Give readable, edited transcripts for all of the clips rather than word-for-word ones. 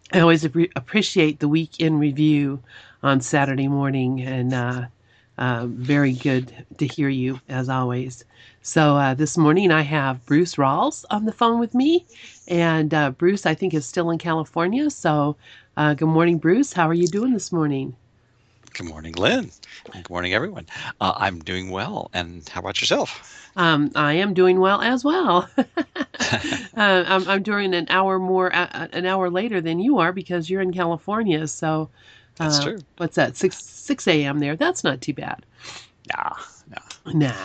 I always appreciate the week in review on Saturday morning, and very good to hear you as always. So this morning I have Bruce Rawls on the phone with me, and Bruce I think is still in California. So good morning, Bruce. How are you doing this morning? Good morning, Lynn. And good morning, everyone. I'm doing well. And how about yourself? I am doing well as well. I'm doing an hour later than you are because you're in California. So, That's true. what's that? Six a.m. there. That's not too bad. Nah, nah. Nah.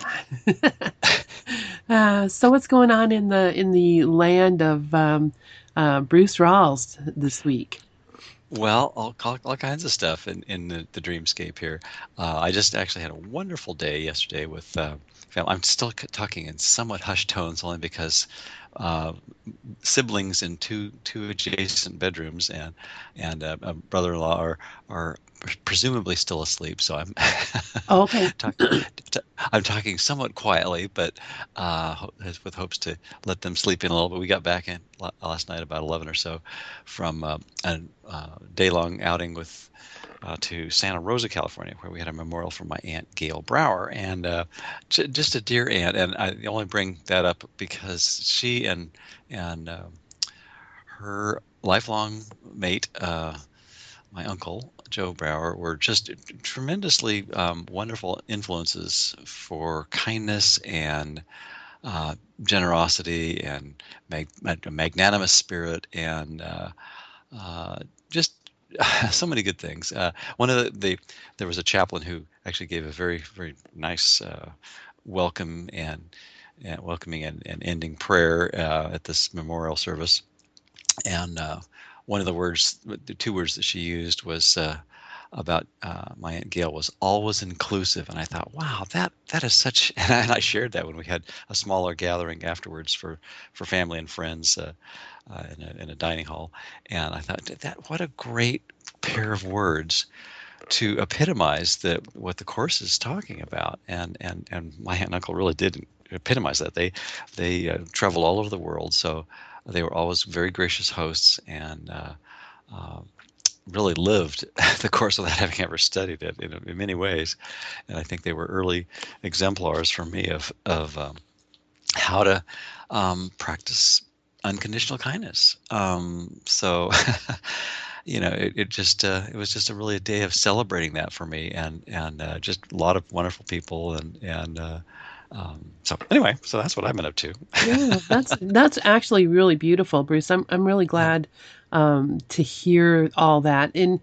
So what's going on in the land of Bruce Rawls this week? Well, all kinds of stuff in the dreamscape here. I just actually had a wonderful day yesterday with family. I'm still talking in somewhat hushed tones, only because uh, siblings in two adjacent bedrooms and a brother-in-law are presumably still asleep. So I'm Oh, okay. talk, I'm talking somewhat quietly, but with hopes to let them sleep in a little bit. We got back in last night about 11 or so from a day-long outing with to Santa Rosa, California, where we had a memorial for my aunt Gail Brower, and just a dear aunt. And I only bring that up because she and her lifelong mate, my uncle Joe Brower, were just tremendously wonderful influences for kindness and generosity and a magnanimous spirit and just so many good things. One of there was a chaplain who actually gave a very nice welcome and welcoming and ending prayer at this memorial service. And one of the two words that she used was about my aunt Gail was always inclusive, and I thought, wow, that is such. And I shared that when we had a smaller gathering afterwards for family and friends in a dining hall, and I thought that what a great pair of words to epitomize what the course is talking about, and my aunt and uncle really did epitomize that. They traveled all over the world, so they were always very gracious hosts and uh, really lived the course without having ever studied it in many ways. And I think they were early exemplars for me of how to practice unconditional kindness. So, it was just a really a day of celebrating that for me, and just a lot of wonderful people, and so anyway, so that's what I've been up to. Yeah, that's actually really beautiful, Bruce. I'm really Yeah. glad to hear all that. And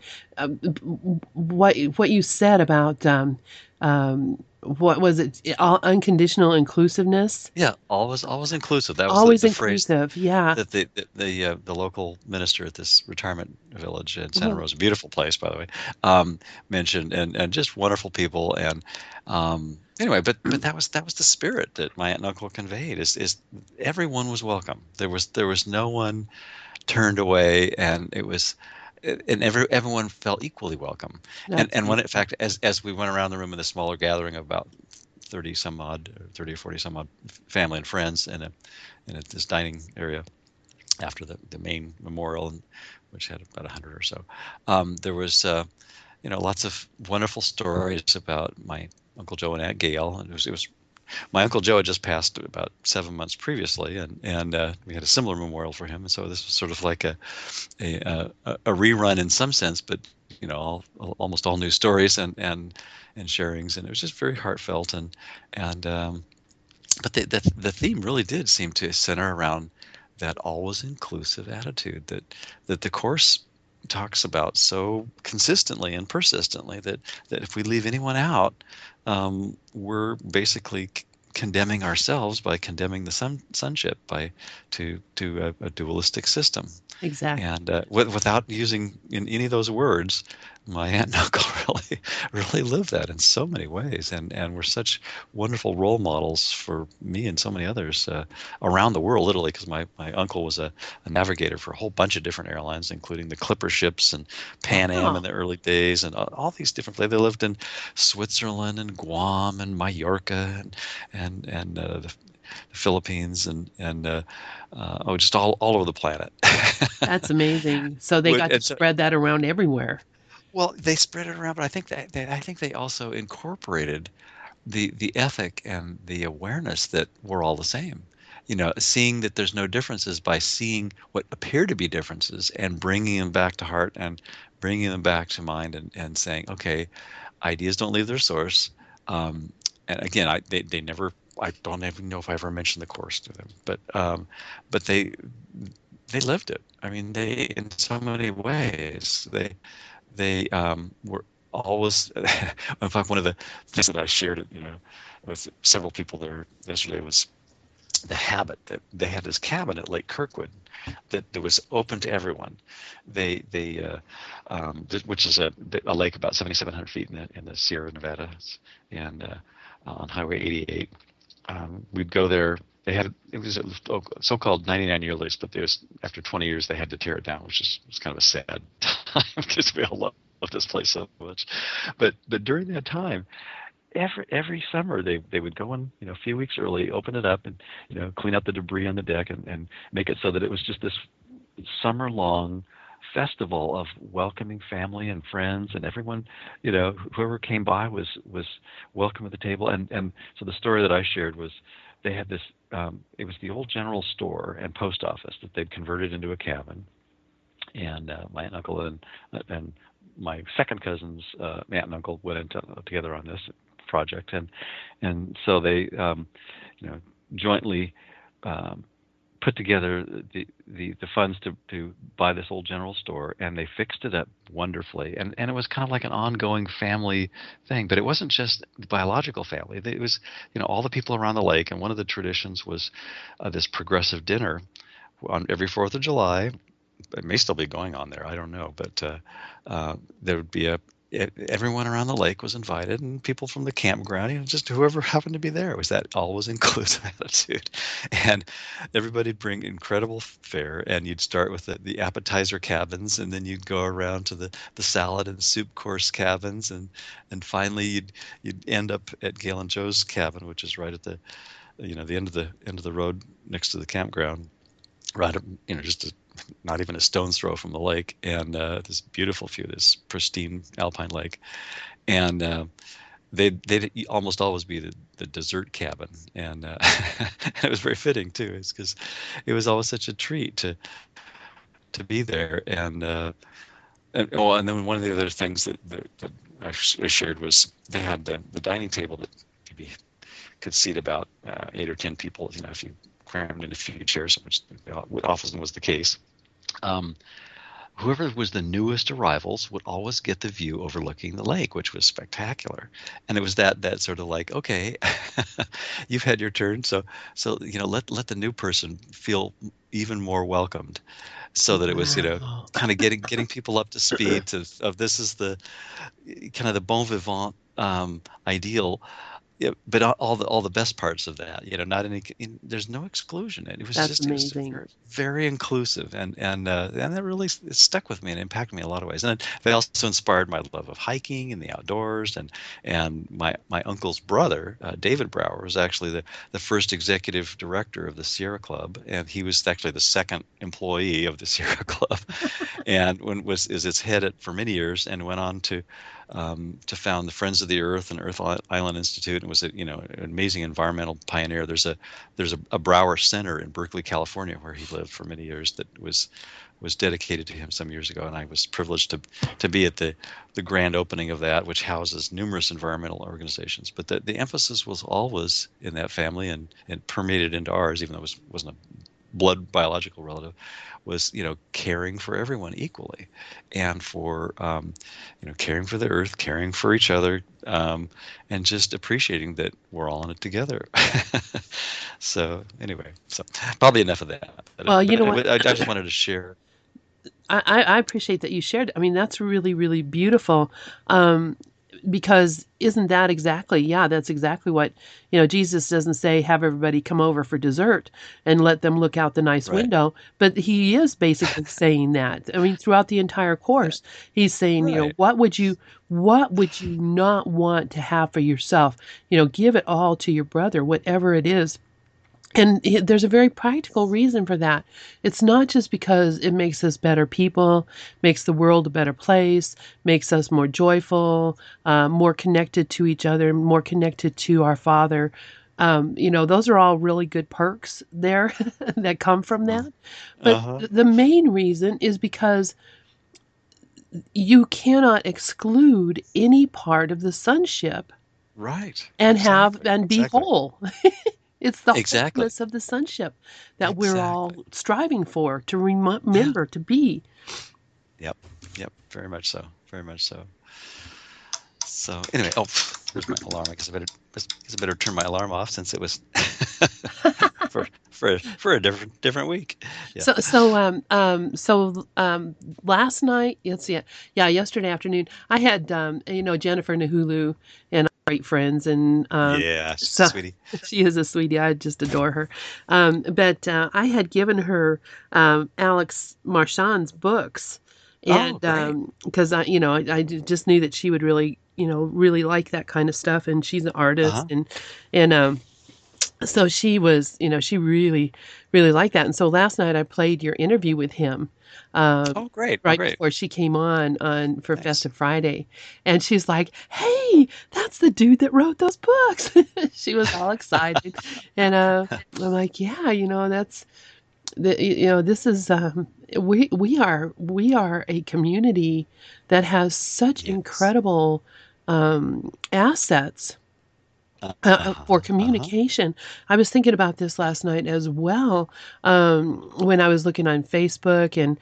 what you said about what was it? All unconditional inclusiveness. Yeah, always inclusive. That was Always the phrase inclusive. Yeah. that the local minister at this retirement village in Santa Mhm. Rosa, beautiful place by the way, mentioned, and just wonderful people. And anyway, but that was the spirit that my aunt and uncle conveyed. Is everyone was welcome. There was no one turned away, and it was. And everyone felt equally welcome, and That's and when in beautiful. fact as we went around the room in a smaller gathering of about 30 some odd, or 30 or 40 some odd family and friends in this dining area after the main memorial, which had about 100 or so. There was, lots of wonderful stories about my Uncle Joe and Aunt Gail. And it was my Uncle Joe had just passed about 7 months previously, and we had a similar memorial for him. And so this was sort of like a rerun in some sense, but almost all new stories and sharings, and it was just very heartfelt and but the theme really did seem to center around that always inclusive attitude that the course talks about so consistently and persistently, that if we leave anyone out, we're basically condemning ourselves by condemning the sonship by to a dualistic system. Exactly. And without using in any of those words, my aunt and uncle really lived that in so many ways, and were such wonderful role models for me and so many others around the world, literally, because my uncle was a navigator for a whole bunch of different airlines, including the Clipper ships and Pan Am in Wow. the early days, and all these different places. They lived in Switzerland and Guam and Mallorca and the Philippines, and just all over the planet. That's amazing. So they got to And so, spread that around everywhere. well, they spread it around, but I think they also incorporated the ethic and the awareness that we're all the same. Seeing that there's no differences by seeing what appear to be differences and bringing them back to heart and bringing them back to mind, and saying, okay, ideas don't leave their source. And again, they never. I don't even know if I ever mentioned the course to them, but they lived it. I mean, they in so many ways they were always. In fact, one of the things that I shared, with several people there yesterday was the habit that they had this cabin at Lake Kirkwood that was open to everyone. Which is a lake about 7,700 feet in the Sierra Nevadas, and on Highway 88. We'd go there. It was a so-called 99-year lease, but after 20 years they had to tear it down, which was kind of a sad time because we all love this place so much. But during that time, every summer they would go in, a few weeks early, open it up, and clean up the debris on the deck, and make it so that it was just this summer long festival of welcoming family and friends, and everyone, whoever came by was welcome at the table. And so the story that I shared was they had this. It was the old general store and post office that they'd converted into a cabin, and my aunt and uncle and my second cousin's aunt and uncle went into together on this project, and so they jointly put together the funds to buy this old general store, and they fixed it up wonderfully, and it was kind of like an ongoing family thing. But it wasn't just the biological family. It was all the people around the lake, and one of the traditions was this progressive dinner on every 4th of July. It may still be going on there, I don't know, but there would be everyone around the lake was invited, and people from the campground, just whoever happened to be there. It was that always inclusive attitude, and everybody'd bring incredible fare, and you'd start with the appetizer cabins, and then you'd go around to the salad and soup course cabins, and finally you'd end up at Gail and Joe's cabin, which is right at the the end of the road next to the campground, right up, just not even a stone's throw from the lake, and this beautiful view, this pristine alpine lake, and they'd almost always be the dessert cabin, and it was very fitting too, is because it was always such a treat to be there, and then one of the other things that I shared was they had the dining table that maybe could seat about 8 or 10 people, if you crammed in a few chairs, which often was the case. Whoever was the newest arrivals would always get the view overlooking the lake, which was spectacular. And it was that sort of like, okay, you've had your turn, so let the new person feel even more welcomed, so that it was Wow. kind of getting people up to speed of this is the kind of the bon vivant ideal. Yeah, but all the best parts of that, not any. There's no exclusion. It was That's it was amazing. very, very inclusive, and that really stuck with me and impacted me in a lot of ways. And they also inspired my love of hiking and the outdoors. And my uncle's brother, David Brower, was actually the first executive director of the Sierra Club, and he was actually the second employee of the Sierra Club, and is its head for many years, and went on to found the Friends of the Earth and Earth Island Institute, and was an amazing environmental pioneer. There's a Brower Center in Berkeley, California, where he lived for many years, that was dedicated to him some years ago, and I was privileged to be at the grand opening of that, which houses numerous environmental organizations. But the emphasis was always in that family, and permeated into ours, even though it wasn't a blood biological relative, was caring for everyone equally, and for caring for the earth, caring for each other, and just appreciating that we're all in it together. So anyway, probably enough of that. Well, you know what? But I just wanted to share. I appreciate that you shared. I mean, that's really, really beautiful. Because isn't that exactly, yeah, that's exactly what, Jesus doesn't say, have everybody come over for dessert and let them look out the nice Right. window. But he is basically saying that. I mean, throughout the entire course, he's saying, Right. what would you not want to have for yourself? Give it all to your brother, whatever it is And there's a very practical reason for that. It's not just because it makes us better people, makes the world a better place, makes us more joyful, more connected to each other, more connected to our Father. Those are all really good perks there that come from Uh that. But huh. the main reason is because you cannot exclude any part of the sonship Right. and have Exactly. and be Exactly. whole. It's the Exactly. wholeness of the sonship that we're Exactly. all striving for to Yeah. remember to be. Yep. Yep. Very much so. Very much so. So anyway, oh, there's my alarm. I guess I better turn my alarm off since it was for a different week. Yeah. Last night, yesterday afternoon, I had Jennifer Nahulu and great friends, and Yeah. She's a so sweetie. she is a sweetie. I just adore her. But I had given her Alex Marchand's books, Oh, and great. because I just knew that she would really really like that kind of stuff, and she's an Uh artist, huh. and so she was, she really, really liked that. And so last night I played your interview with him, um, Oh, great. Oh, right great. before she came on for Nice. Festive Friday, and she's like, "Hey, that's the dude that wrote those books." She was all excited, and I'm like, "Yeah, that's this is we are a community that has such Yes. incredible assets Uh-huh. for Uh-huh. communication. I was thinking about this last night as well, when I was looking on Facebook, and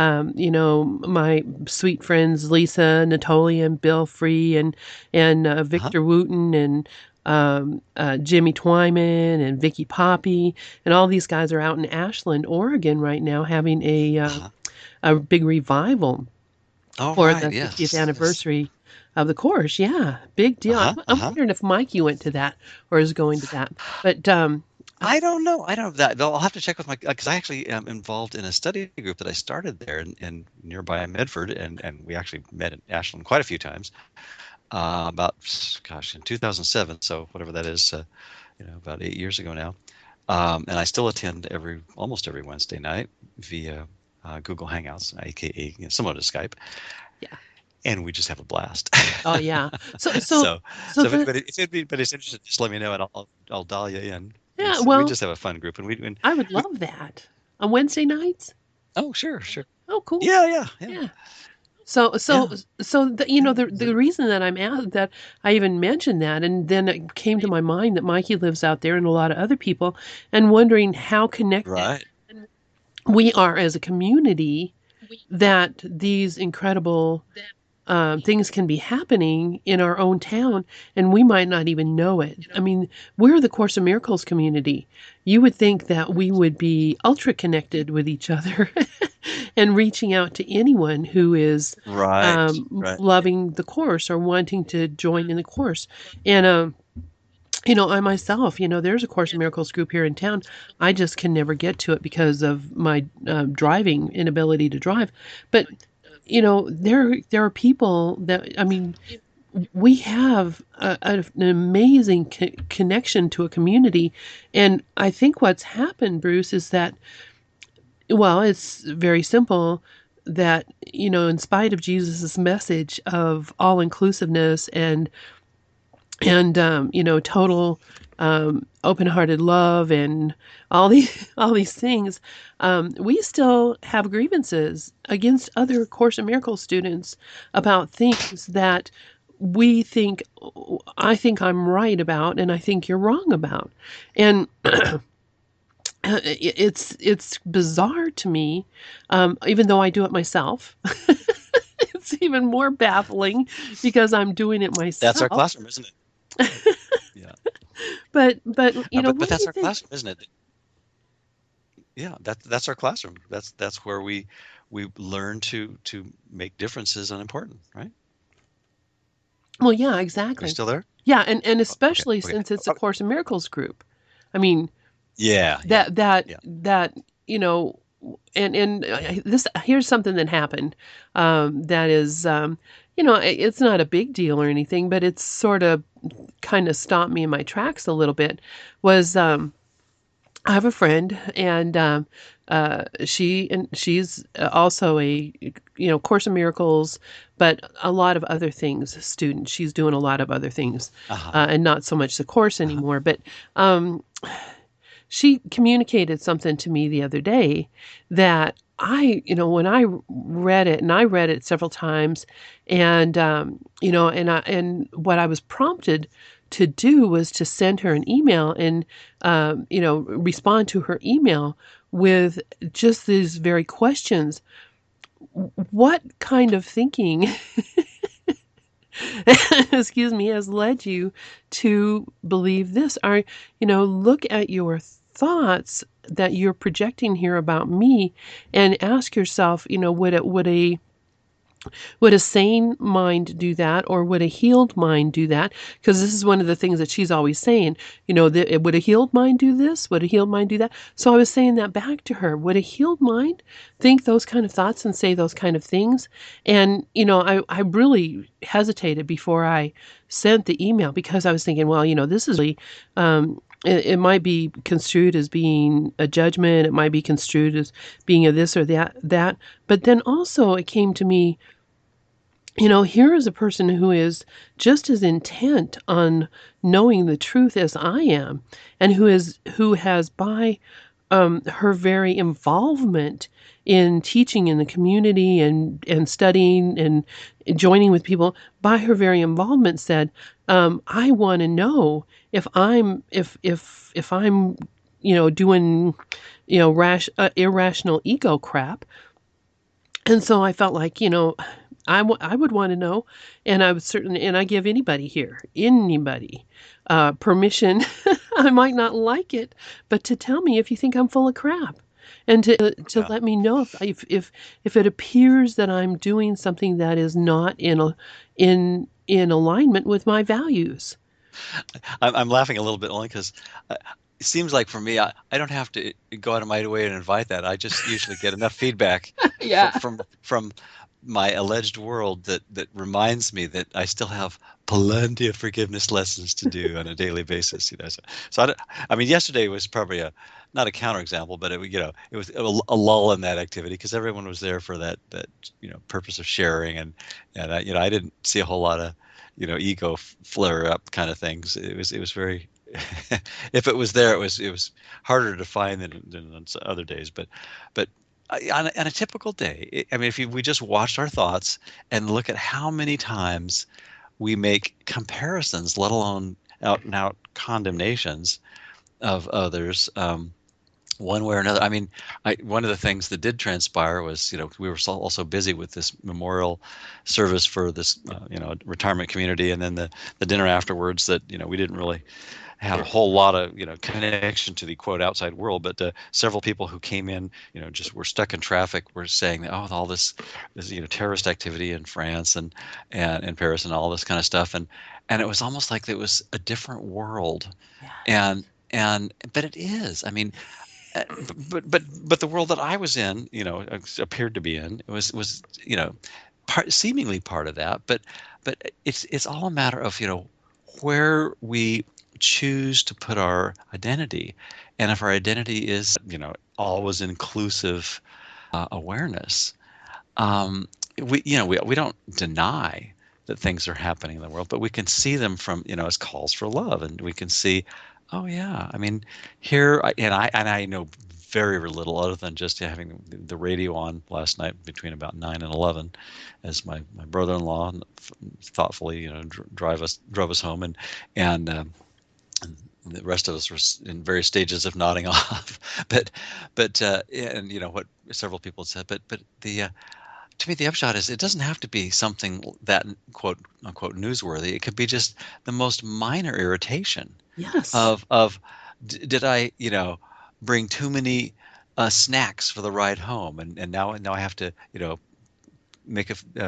my sweet friends Lisa Natolian, Bill Free, and Uh-huh. Victor Wooten, and Jimmy Twyman, and Vicky Poppy, and all these guys are out in Ashland, Oregon right now having Uh-huh. a big revival All for right. the 50th Yes. Yes. anniversary of the course. Yeah, big deal. I'm, Uh-huh. I'm Uh-huh. wondering if Mikey went to that or is going to that. But I don't know. I don't know that. I'll have to check with my because I actually am involved in a study group that I started there in nearby Medford, and we actually met in Ashland quite a few times. About gosh, in 2007. So whatever that is, about 8 years ago now. And I still attend almost every Wednesday night via Google Hangouts, aka similar to Skype, yeah. and we just have a blast. Oh yeah. So so so so so if the anybody's interested, just let me know, and I'll dial you in. yeah. We Well, just have a fun group, and I would we love that on Wednesday nights. oh sure, sure. Oh, cool. Yeah, yeah, yeah, Yeah. So so yeah, so yeah. the reason that that I even mentioned that, and then it came to my mind that Mikey lives out there and a lot of other people, and wondering how connected Right. we are as a community, that these incredible things can be happening in our own town, and we might not even know it. I mean, we're the Course of Miracles community. You would think that we would be ultra connected with each other and reaching out to anyone who is Right. Right. loving the Course or wanting to join in the Course. And, I myself, there's a Course in Miracles group here in town. I just can never get to it because of my driving inability to drive. But there are people that, I mean, we have an amazing connection to a community, and I think what's happened, Bruce, is that, well, it's very simple, that in spite of Jesus's message of all inclusiveness and total open-hearted love and all these all these things, we still have grievances against other Course in Miracles students about things that we think I think I'm right about, and I think you're wrong about. And it's bizarre to me, even though I do it myself. It's even more baffling because I'm doing it That's our myself. classroom, isn't it? Yeah. But But what do that's you our think? classroom, isn't it? Yeah, that's our classroom. That's where we learn to make differences unimportant, right? Well, yeah, Are you exactly. still there? Yeah, and Okay, especially okay. since it's a Oh, Course in Miracles group. I mean, yeah, yeah, that yeah. that you know, and this here's something that happened, that is, it's not a big deal or anything, but it's sort of kind of stopped me in my tracks a little bit. Was I have a friend, and she's also a Course in Miracles, but a lot of other things student. She's doing a lot of other things, Uh-huh. and not so much the course Uh-huh. anymore. But um, she communicated something to me the other day that when I read it, and I read it several times, and and what I was prompted to do was to send her an email and respond to her email with just these very questions. What kind of thinking, excuse me, has led you to believe this? Look at your thoughts that you're projecting here about me, and ask yourself, would a sane mind do that, or would a healed mind do that? Because this is one of the things that she's always saying. Would a healed mind do this? Would a healed mind do that? So I was saying that back to her. Would a healed mind think those kind of thoughts and say those kind of things? And, I really hesitated before I sent the email, because I was thinking, well, this is really, it might be construed as being a judgment. It might be construed as being a this or that. But then also it came to me, here is a person who is just as intent on knowing the truth as I am, and who has, by her very involvement in teaching in the community, and studying and joining with people, by her very involvement said, I want to know if I'm doing irrational ego crap. And so I felt like, I would want to know, and I would certainly, and I give anybody, permission. I might not like it, but to tell me if you think I'm full of crap, and to Yeah. let me know if it appears that I'm doing something that is not in alignment with my values. I'm laughing a little bit only because it seems like for me, I don't have to go out of my way and invite that. I just usually get enough feedback Yeah. from my alleged world that reminds me that I still have plenty of forgiveness lessons to do on a daily basis. So I mean, yesterday was probably not a counterexample, but it was a lull in that activity because everyone was there for that purpose of sharing, and I didn't see a whole lot of ego flare up kind of things. It was very if it was there, it was harder to find than on other days. But on a typical day, I mean, if we just watched our thoughts and look at how many times we make comparisons, let alone out and out condemnations of others, one way or another. I mean, one of the things that did transpire was, we were also busy with this memorial service for this, retirement community, and then the dinner afterwards that, we didn't really have a whole lot of connection to the quote outside world, but several people who came in, just were stuck in traffic, were saying that, oh, all this terrorist activity in France and in Paris and all this kind of stuff, and it was almost like it was a different world, Yes. and but it is. I mean, uh, but the world that I was in, appeared to be in, was seemingly part of that, but it's all a matter of where we choose to put our identity, and if our identity is always inclusive awareness, um, we don't deny that things are happening in the world, but we can see them from as calls for love, and we can see, oh yeah, I mean, and I know very little other than just having the radio on last night between about 9 and 11, as my brother-in-law thoughtfully drove us home, and the rest of us were in various stages of nodding off, but and what several people said, but the to me, the upshot is it doesn't have to be something that quote unquote newsworthy. It could be just the most minor irritation Yes. of did I bring too many snacks for the ride home, and now I have to make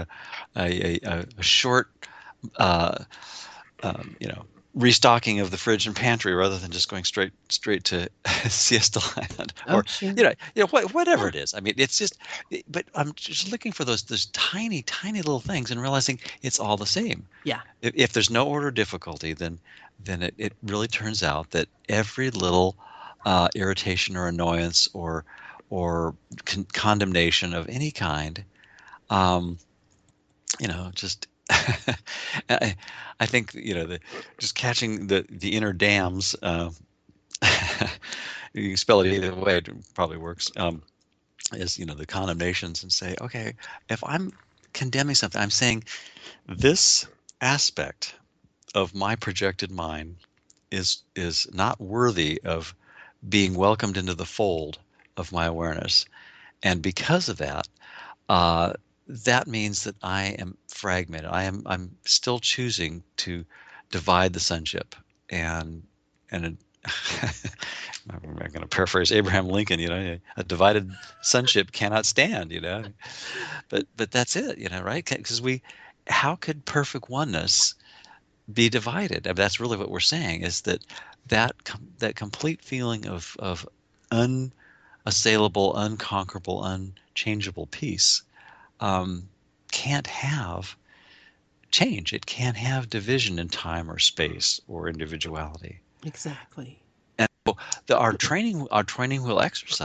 a short uh, you know, restocking of the fridge and pantry rather than just going straight to siesta land, Oh, or sure. whatever Yeah. it is. I mean, it's just, but I'm just looking for those tiny tiny little things and realizing it's all the same. Yeah. If there's no order difficulty, then it really turns out that every little irritation or annoyance or condemnation of any kind. Um, just I, I think just catching the inner dams. You can spell it either way; it probably works. Is the condemnations and say, okay, if I'm condemning something, I'm saying this aspect of my projected mind is not worthy of being welcomed into the fold of my awareness, and because of that, uh, that means that I am fragmented. I'm still choosing to divide the sonship, and I'm going to paraphrase Abraham Lincoln. A divided sonship cannot stand. But that's it. Right? Because how could perfect oneness be divided? I mean, that's really what we're saying. Is that complete feeling of unassailable, unconquerable, unchangeable peace can't have change. It can't have division in time or space or individuality. Exactly. And so our training wheel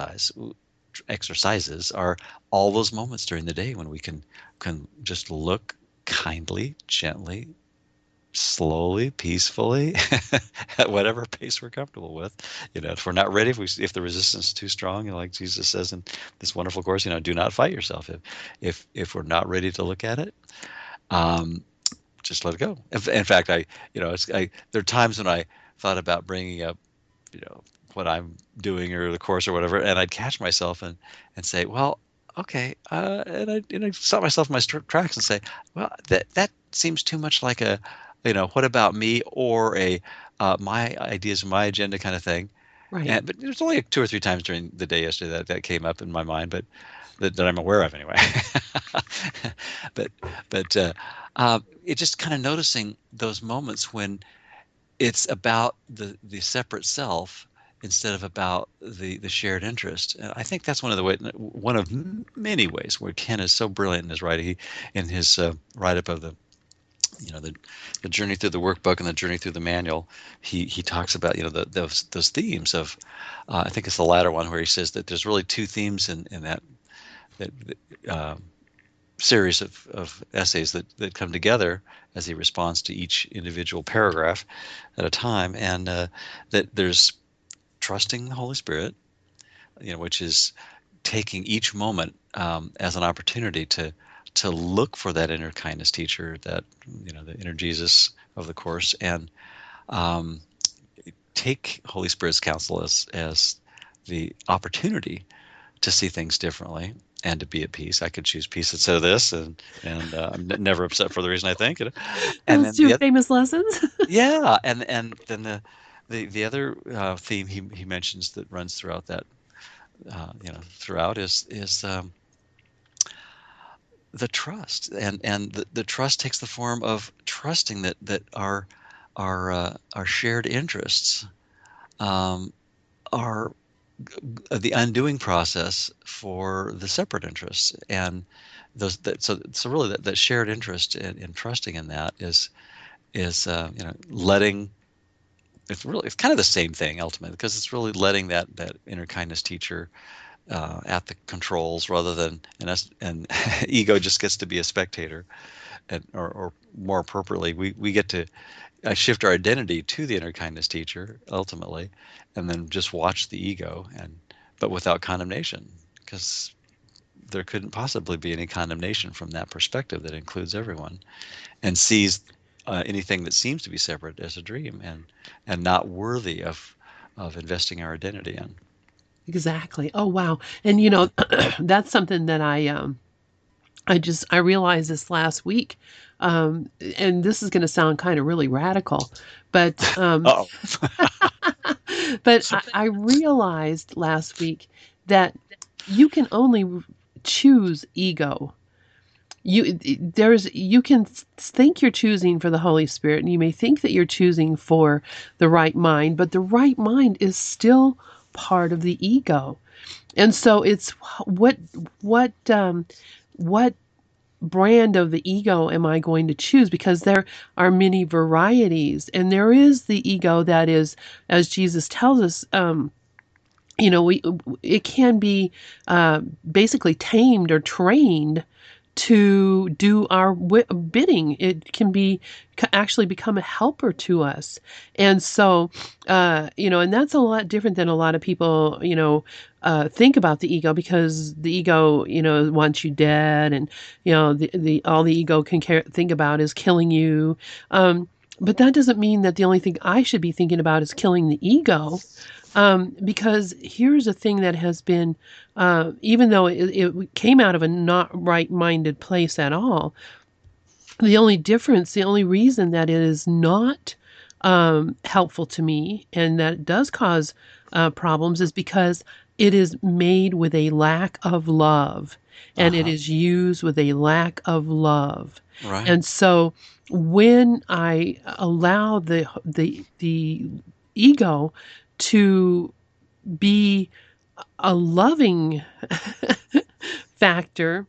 exercises are all those moments during the day when we can just look kindly, gently, slowly, peacefully, at whatever pace we're comfortable with. If we're not ready, if the resistance is too strong, like Jesus says in this wonderful course, do not fight yourself. If we're not ready to look at it, um, just let it go. In fact, there are times when I thought about bringing up, what I'm doing or the course or whatever, and I'd catch myself and say, well, okay, and I stop myself in my tracks and say, well, that seems too much like a, what about me, or a my ideas, my agenda kind of thing. Right. But there's only 2 or 3 times during the day yesterday that came up in my mind, but that I'm aware of anyway. but it's just kind of noticing those moments when it's about the separate self instead of about the shared interest. And I think that's one of many ways where Ken is so brilliant in his writing. In his write up of the journey through the workbook and the journey through the manual, he talks about those themes of I think it's the latter one where he says that there's really two themes in that uh, series of essays that come together as he responds to each individual paragraph at a time, and that there's trusting the Holy Spirit, which is taking each moment as an opportunity to look for that inner kindness teacher, that the inner Jesus of the course, and um, take Holy Spirit's counsel as the opportunity to see things differently and to be at peace. I could choose peace instead of this, and I'm never upset for the reason I think. And Those then two famous lessons. yeah, and then the other theme he mentions that runs throughout that throughout is the trust, and the trust takes the form of trusting that our shared interests um, are the undoing process for the separate interests, and so really that shared interest in trusting in that is letting. It's kind of the same thing ultimately, because it's really letting that inner kindness teacher at the controls, rather than and ego just gets to be a spectator, or more appropriately, we get to shift our identity to the inner kindness teacher ultimately, and then just watch the ego, but without condemnation, because there couldn't possibly be any condemnation from that perspective that includes everyone and sees anything that seems to be separate as a dream, and not worthy of investing our identity in. Exactly. Oh wow. And that's something that I realized this last week. And this is going to sound kind of really radical, but Oh, I realized last week that you can only choose ego. You can think you're choosing for the Holy Spirit, and you may think that you're choosing for the right mind, but the right mind is still part of the ego. And so it's what what brand of the ego am I going to choose? Because there are many varieties, and there is the ego that is, as Jesus tells us, we it can be basically tamed or trained to do our bidding. It can be actually become a helper to us. And so, and that's a lot different than a lot of people, think about the ego, because the ego, wants you dead, and, the all the ego can think about is killing you. But that doesn't mean that the only thing I should be thinking about is killing the ego. Because here's a thing that has been, even though it came out of a not right-minded place at all, the only reason that it is not helpful to me, and that it does cause problems, is because it is made with a lack of love, and it Uh-huh. is used with a lack of love. Right. And so when I allow the ego to be a loving factor,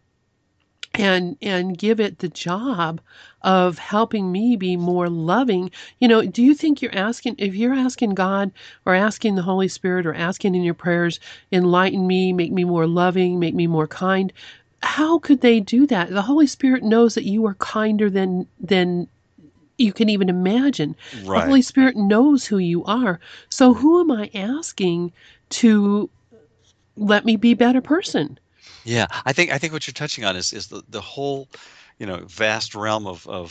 and give it the job of helping me be more loving. Do you think if you're asking God, or asking the Holy Spirit, or asking in your prayers, enlighten me, make me more loving, make me more kind, how could they do that? The Holy Spirit knows that you are kinder than you can even imagine. The Right. Holy Spirit knows who you are. So who am I asking to let me be a better person? Yeah, I think what you're touching on is the whole, vast realm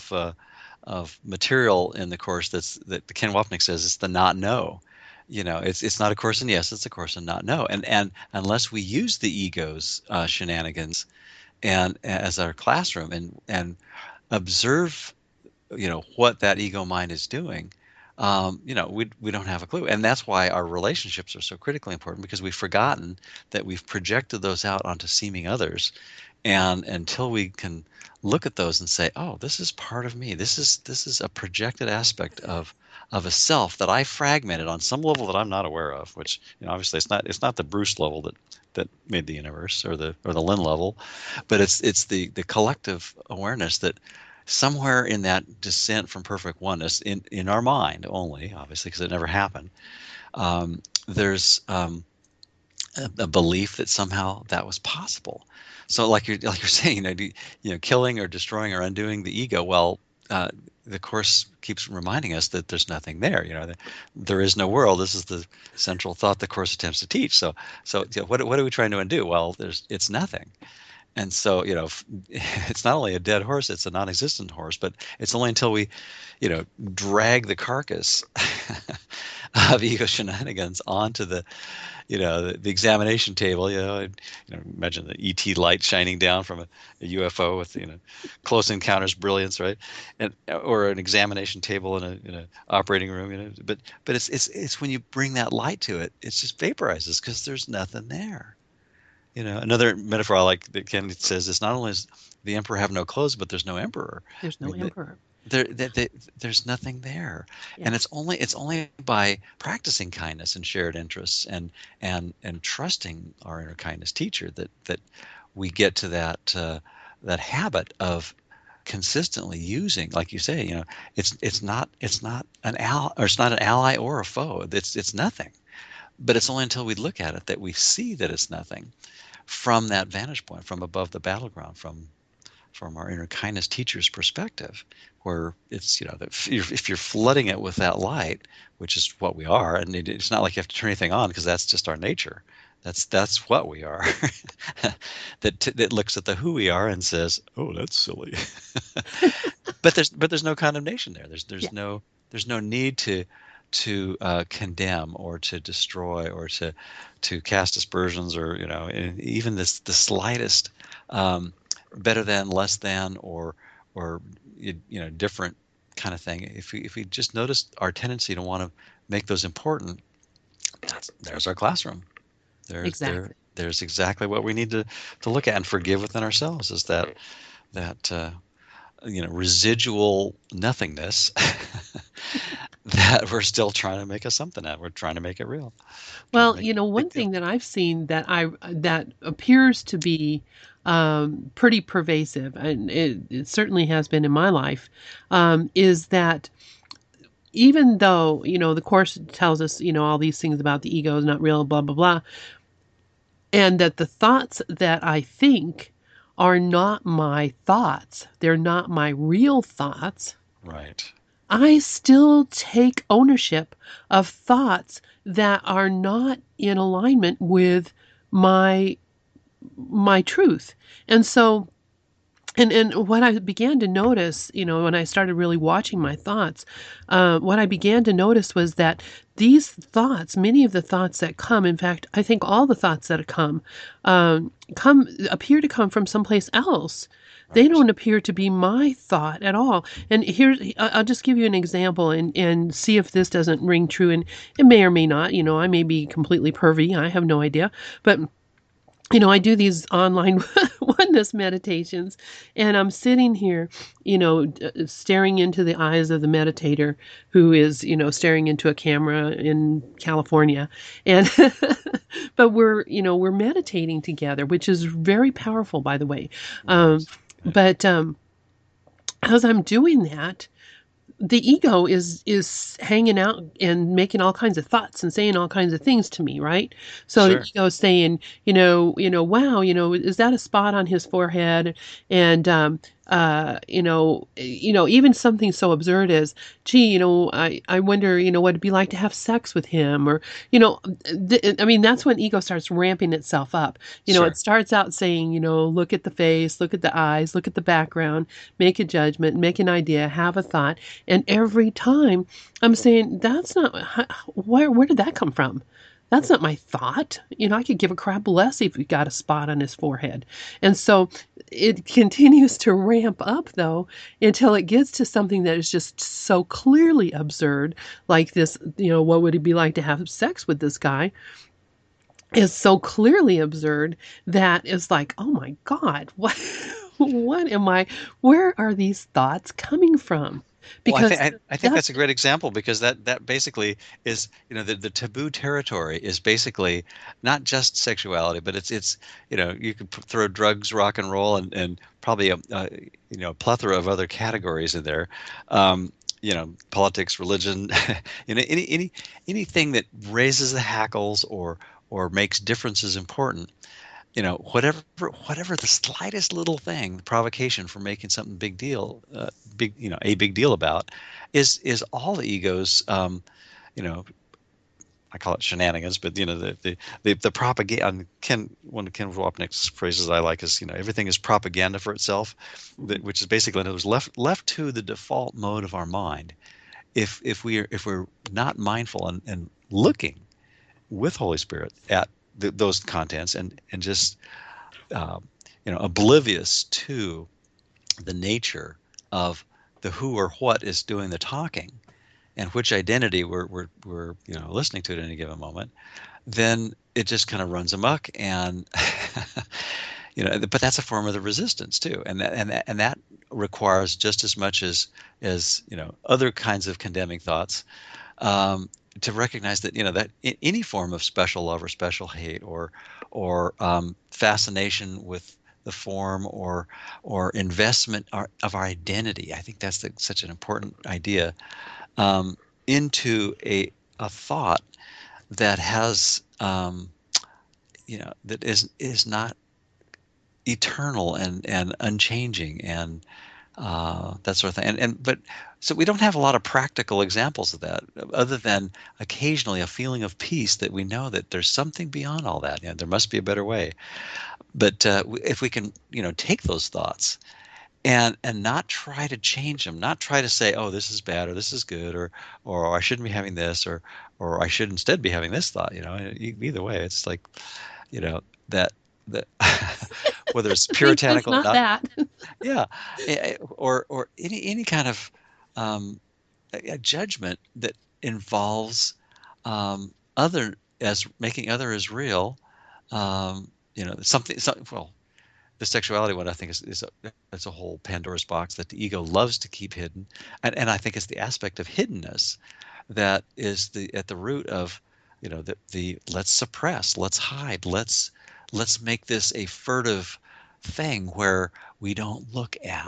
of material in the course that Ken Wapnick says it's the not know. It's not a course in yes, it's a course in not know. And unless we use the ego's shenanigans and as our classroom and observe, what that ego mind is doing, we don't have a clue. And that's why our relationships are so critically important, because we've forgotten that we've projected those out onto seeming others. And until we can look at those and say, oh, this is part of me, this is a projected aspect of a self that I fragmented on some level that I'm not aware of, which, obviously it's not the Bruce level that made the universe, or the Lynn level, but it's the collective awareness that somewhere in that descent from perfect oneness, in our mind only, obviously, because it never happened, there's a belief that somehow that was possible. So, like you're saying, killing or destroying or undoing the ego. Well, the course keeps reminding us that there's nothing there. There is no world. This is the central thought the course attempts to teach. So what are we trying to undo? Well, it's nothing. And so, it's not only a dead horse, it's a non-existent horse, but it's only until we, drag the carcass of ego shenanigans onto the examination table, imagine the ET light shining down from a UFO with, close encounters brilliance, right? And, or an examination table in a operating room, but it's when you bring that light to it, it just vaporizes because there's nothing there. Another metaphor I like that Ken says is, not only does the emperor have no clothes, but there's no emperor. There's I no mean, emperor. there's nothing there, Yeah. and it's only by practicing kindness and shared interests and trusting our inner kindness teacher that we get to that habit of consistently using, like you say, it's not an ally or a foe. It's nothing. But it's only until we look at it that we see that it's nothing from that vantage point, from above the battleground, from our inner kindness teacher's perspective, where it's, that if you're flooding it with that light, which is what we are, and it's not like you have to turn anything on, because that's just our nature. That's what we are. That looks at the who we are and says, "Oh, that's silly." But there's no condemnation there. Yeah. There's no need to condemn or to destroy or to cast aspersions, or even the slightest better than, less than, or different kind of thing. If we just notice our tendency to want to make those important, there's our classroom. Exactly. There's exactly what we need to look at and forgive within ourselves, is that residual nothingness that we're still trying to make us something at. We're trying to make it real, trying to Well, make it a one big deal. thing that I've seen that appears to be pretty pervasive, and it certainly has been in my life, is that even though, the Course tells us, all these things about the ego is not real, blah, blah, blah, and that the thoughts that I think are not my thoughts, they're not my real thoughts, Right. I still take ownership of thoughts that are not in alignment with my my truth. And so and what I began to notice, when I started really watching my thoughts, what I began to notice was that these thoughts, many of the thoughts that come, in fact, I think all the thoughts that appear to come from someplace else. They Right. don't appear to be my thought at all. And here, I'll just give you an example and see if this doesn't ring true. And it may or may not. I may be completely pervy. I have no idea. But I do these online oneness meditations, and I'm sitting here, staring into the eyes of the meditator who is, staring into a camera in California. And, but we're meditating together, which is very powerful, by the way. Um, Right. Right. but as I'm doing that, the ego is hanging out and making all kinds of thoughts and saying all kinds of things to me, right? So the Sure. ego is saying, wow, is that a spot on his forehead? And even something so absurd as, gee, I wonder, what it'd be like to have sex with him, or I mean, that's when ego starts ramping itself up. It Sure. starts out saying, look at the face, look at the eyes, look at the background, make a judgment, make an idea, have a thought. And every time I'm saying, that's not, where did that come from? That's not my thought. I could give a crap less if he got a spot on his forehead. And so it continues to ramp up, though, until it gets to something that is just so clearly absurd, like this, what would it be like to have sex with this guy? Is so clearly absurd that it's like, oh my God, what, what am I, where are these thoughts coming from? Well, Because I think that's that's a great example because that basically is, the taboo territory is basically not just sexuality, but it's you could throw drugs, rock and roll, and probably a plethora of other categories in there. Politics, religion, anything that raises the hackles or makes differences important. Whatever the slightest little thing, the provocation for making something a big deal about, is all the egos. You know, I call it shenanigans, but the propaganda. One of Ken Wapnick's phrases I like is, everything is propaganda for itself, which is basically, it was left to the default mode of our mind. If we're not mindful and looking with Holy Spirit at those contents and just uh, oblivious to the nature of the who or what is doing the talking and which identity we're listening to at any given moment, then it just kind of runs amok. And but that's a form of the resistance too, and that requires just as much as other kinds of condemning thoughts, to recognize that that any form of special love or special hate or fascination with the form or investment of our identity. I think that's such an important idea, into a thought that has that is not eternal and unchanging and that sort of thing. But so we don't have a lot of practical examples of that, other than occasionally a feeling of peace that we know that there's something beyond all that. There must be a better way. But if we can, take those thoughts and not try to change them, not try to say, oh, this is bad or this is good or I shouldn't be having this or I should instead be having this thought. Either way, it's like, that that whether it's think it's puritanical, not not that. yeah, or any kind of a judgment that involves other as making other as real. Something. Well, the sexuality one I think is a whole Pandora's box that the ego loves to keep hidden, and I think it's the aspect of hiddenness that is at the root of the let's suppress, let's hide, let's make this a furtive thing where we don't look at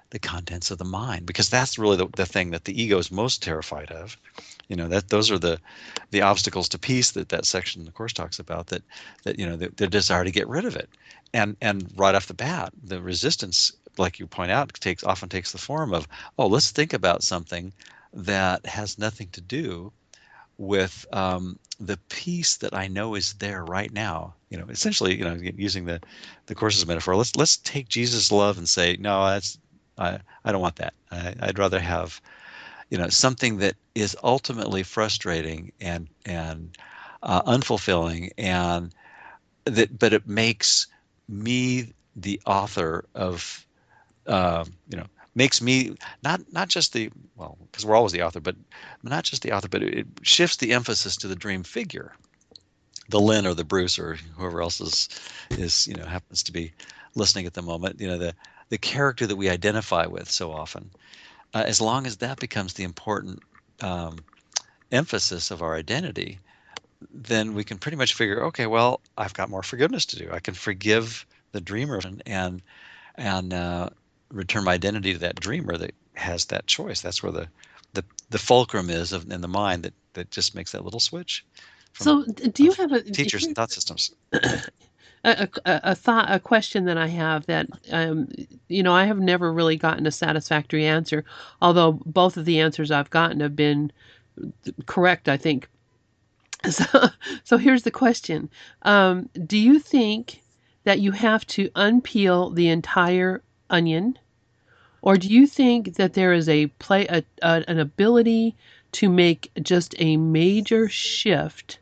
the contents of the mind, because that's really the thing that the ego is most terrified of. That those are the obstacles to peace that section in the course talks about, the desire to get rid of it. And right off the bat, the resistance, like you point out, often takes the form of, oh, let's think about something that has nothing to do with the peace that I know is there right now. Essentially, using the course's metaphor, let's take Jesus' love and say, no, I don't want that. I'd rather have something that is ultimately frustrating and unfulfilling, and but it makes me the author of, makes me not just the, well, because we're always the author, but not just the author, but it shifts the emphasis to the dream figure, the Lynn or the Bruce or whoever else is happens to be listening at the moment. The character that we identify with so often. As long as that becomes the important um, emphasis of our identity, then we can pretty much figure, okay, well, I've got more forgiveness to do. I can forgive the dreamer and return my identity to that dreamer that has that choice. That's where the fulcrum is in the mind that just makes that little switch from So, do you of have a teachers and here's thought systems. a thought, a question that I have that I have never really gotten a satisfactory answer, although both of the answers I've gotten have been correct, I think. So, so here's the question: do you think that you have to unpeel the entire onion, or do you think that there is an ability to make just a major shift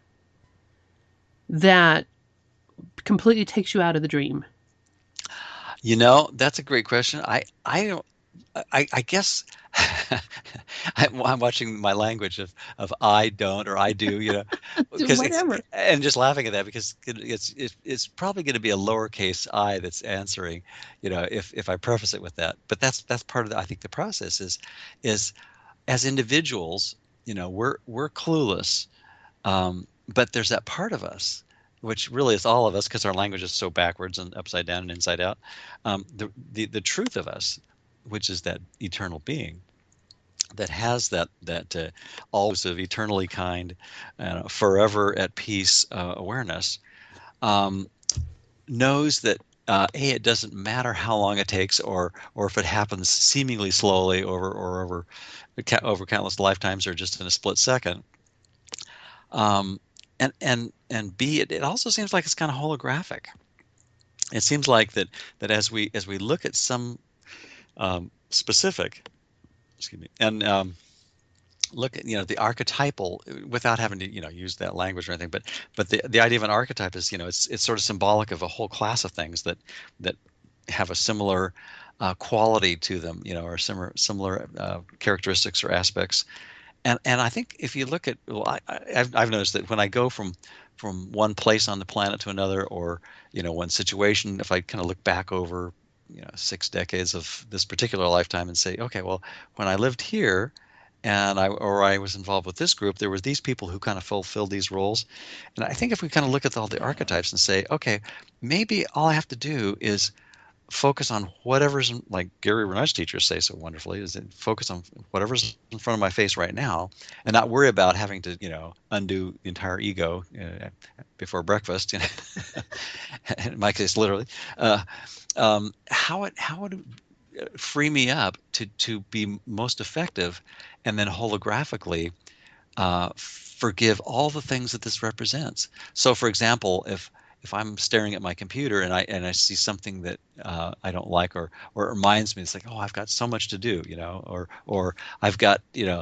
that completely takes you out of the dream? That's a great question. I don't. I guess I'm watching my language of I don't or I do, because Whatever. and just laughing at that, because it's probably going to be a lowercase I that's answering, if I preface it with that. But that's part of I think the process is as individuals, we're clueless, but there's that part of us, which really is all of us, because our language is so backwards and upside down and inside out. The truth of us, which is that eternal being that has that all-inclusive, eternally kind, forever at peace awareness, um, knows that it doesn't matter how long it takes, or if it happens seemingly slowly over countless lifetimes or just in a split second. Um, and B, it also seems like it's kind of holographic. It seems like that as we look at some specific, excuse me, and look at the archetypal, without having to use that language or anything, but the idea of an archetype is, it's sort of symbolic of a whole class of things that have a similar quality to them, or similar characteristics or aspects. And I think if you look at, well, I've noticed that when I go from one place on the planet to another, or one situation, if I kind of look back over 6 decades of this particular lifetime and say, okay, well, when I lived here and I was involved with this group, there were these people who kind of fulfilled these roles. And I think if we kind of look at all the archetypes and say, okay, maybe all I have to do is focus on whatever's like Gary Renard's teachers say so wonderfully, is that focus on whatever's in front of my face right now, and not worry about having to undo the entire ego before breakfast. In my case, literally. How would free me up to be most effective, and then holographically forgive all the things that this represents. So, for example, if I'm staring at my computer and I see something that I don't like, or it reminds me, it's like, oh, I've got so much to do, or I've got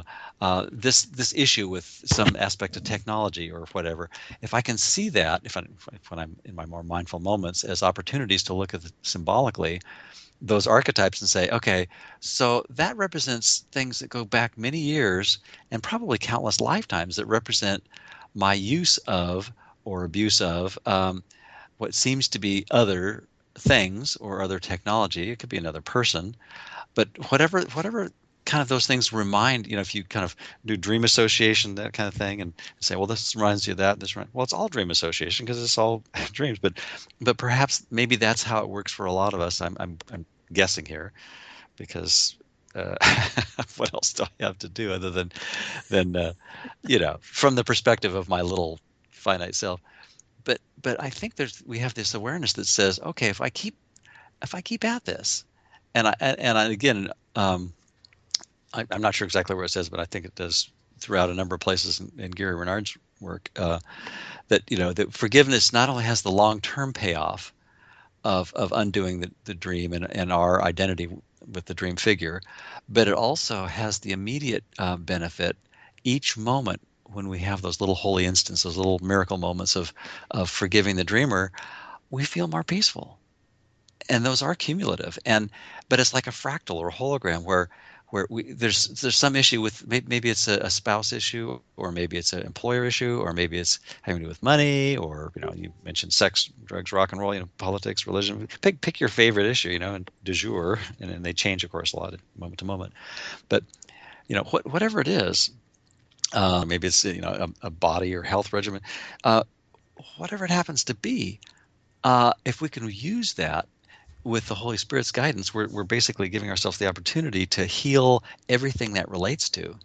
this issue with some aspect of technology or whatever. If I can see that, when I'm in my more mindful moments, as opportunities to look at it symbolically, those archetypes, and say, okay, so that represents things that go back many years and probably countless lifetimes, that represent my use of or abuse of what seems to be other things or other technology. It could be another person, but whatever kind of those things remind, if you kind of do dream association, that kind of thing, and say, well, this reminds you of that, well, it's all dream association because it's all dreams, but perhaps maybe that's how it works for a lot of us. I'm guessing here, because what else do I have to do other than from the perspective of my little finite self. But I think we have this awareness that says, okay, if I keep at this, again, I'm not sure exactly where it says, but I think it does throughout a number of places in Gary Renard's work, that forgiveness not only has the long-term payoff of undoing the dream and our identity with the dream figure, but it also has the immediate benefit each moment when we have those little holy instants, those little miracle moments of forgiving the dreamer, we feel more peaceful. And those are cumulative, but it's like a fractal or a hologram where there's some issue with, maybe it's a spouse issue, or maybe it's an employer issue, or maybe it's having to do with money, or you mentioned sex, drugs, rock and roll, politics, religion. Pick your favorite issue, and du jour, and they change, of course, a lot moment to moment. But whatever it is, maybe it's a body or health regimen, uh, whatever it happens to be, if we can use that with the Holy Spirit's guidance, we're basically giving ourselves the opportunity to heal everything that relates to.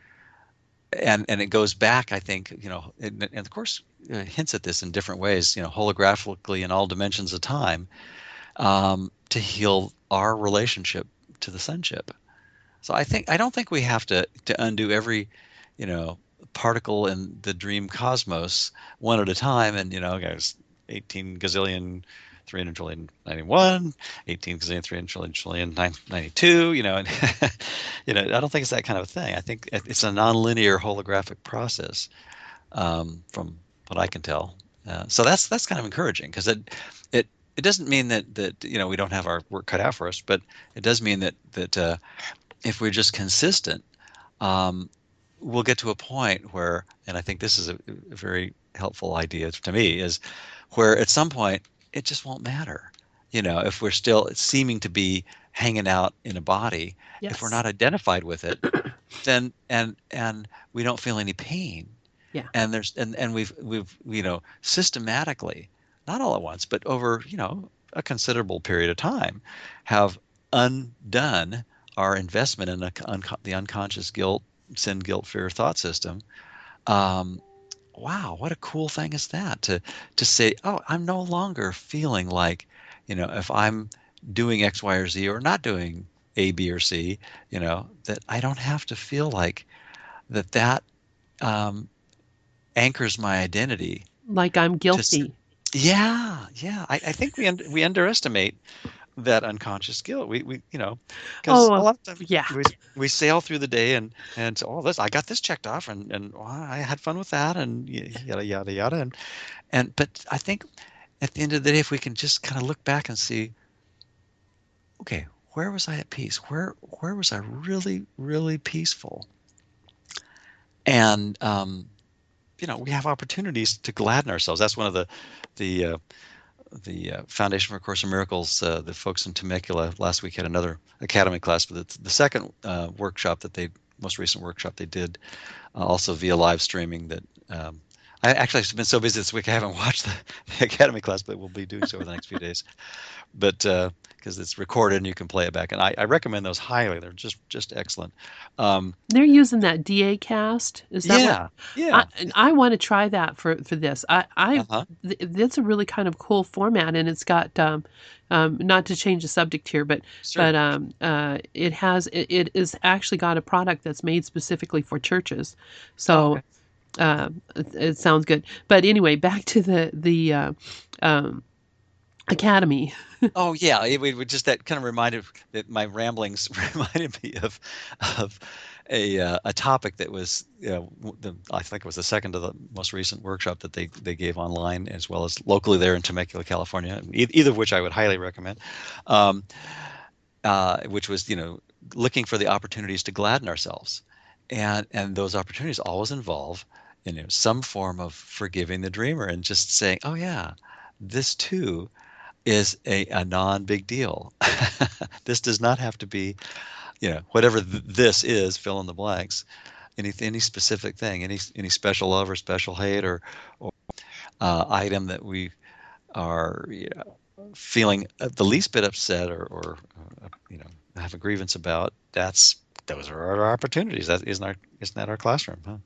And it goes back, I think, and of course, hints at this in different ways, holographically in all dimensions of time, to heal our relationship to the sonship. So I don't think we have to undo every, particle in the dream cosmos one at a time. And guys, 18 gazillion 300 trillion 91, 18 gazillion 300 trillion 92. And I don't think it's that kind of a thing. I think it's a nonlinear holographic process, from what I can tell. So that's kind of encouraging, because it doesn't mean that we don't have our work cut out for us, but it does mean that if we're just consistent, we'll get to a point where, and I think this is a very helpful idea to me, is where at some point it just won't matter. If we're still seeming to be hanging out in a body, if we're Yes. not identified with it, then and we don't feel any pain. Yeah. And we've systematically, not all at once, but over a considerable period of time, have undone our investment in the unconscious guilt, sin, guilt, fear thought system. um, wow, what a cool thing is that, to say, oh, I'm no longer feeling like, if I'm doing X, Y, or Z, or not doing A, B, or C, that I don't have to feel like that um, anchors my identity. Like I'm Just guilty. Yeah, yeah. I think we underestimate that unconscious guilt. We because a Oh, lot of times yeah. we sail through the day and oh, this, I got this checked off, and oh, I had fun with that, and yada yada yada, but I think at the end of the day, if we can just kind of look back and see, okay, where was I at peace? Where was I really really peaceful? And we have opportunities to gladden ourselves. That's one of the Foundation for A Course in Miracles. The folks in Temecula last week had another academy class, but the second workshop most recent workshop they did, also via live streaming. That I actually have been so busy this week I haven't watched the academy class, but we'll be doing so over the next few days. But because it's recorded and you can play it back, and I recommend those highly. They're just excellent. Um, They're using that DA cast. Is that what yeah, yeah, I want to try that for this. uh-huh, That's a really kind of cool format, and it's got not to change the subject here, but sure. it is actually got a product that's made specifically for churches. Oh, So okay. it sounds good. But anyway, back to the um, academy. Oh yeah, it would just, that kind of reminded that my ramblings reminded me of a topic that was, I think it was the second to the most recent workshop that they gave online, as well as locally there in Temecula, California, either of which I would highly recommend. Um, which was, looking for the opportunities to gladden ourselves, and those opportunities always involve, some form of forgiving the dreamer, and just saying, oh yeah, this too is a non-big deal. This does not have to be, whatever this is, fill in the blanks, any specific thing, any special love or special hate, or item that we are, feeling the least bit upset or have a grievance about, those are our opportunities. That isn't that our classroom, huh?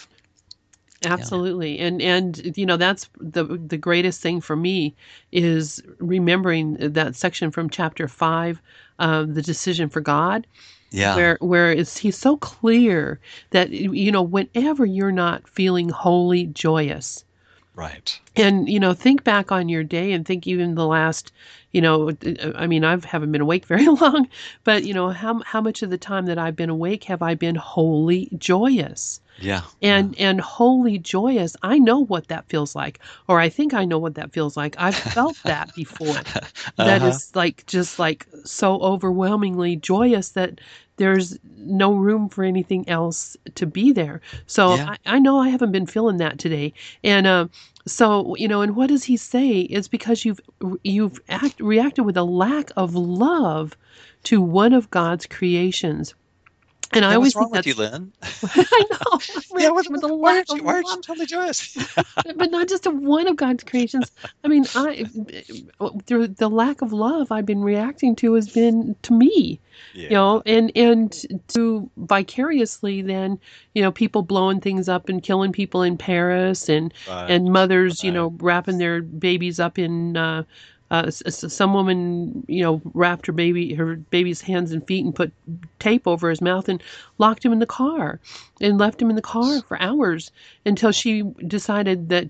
Yeah. Absolutely. And that's the greatest thing for me is remembering that section from chapter 5, the decision for God, Yeah. where he's so clear that whenever you're not feeling wholly joyous, Right. and think back on your day and think even the last, I mean, I haven't been awake very long, but how much of the time that I've been awake have I been wholly joyous? Yeah. Yeah. And wholly joyous, I know what that feels like, or I think I know what that feels like. I've felt that before. That Uh-huh. is like just like so overwhelmingly joyous that there's no room for anything else to be there. So Yeah. I know I haven't been feeling that today. And so and what does he say? It's because you've reacted with a lack of love to one of God's creations. And I Yeah. always What's think wrong with you, that's Lynn? I know. I'm Yeah. reacting with a Why lack aren't of you? Why aren't you love, totally joyous? but not just to one of God's creations. I mean, through the lack of love I've been reacting to has been to me, Yeah. and to vicariously then, people blowing things up and killing people in Paris, Right. and mothers, Right. wrapping their babies up in. Some woman, wrapped her baby's hands and feet and put tape over his mouth and locked him in the car and left him in the car Goodness. for hours until Oh, she decided that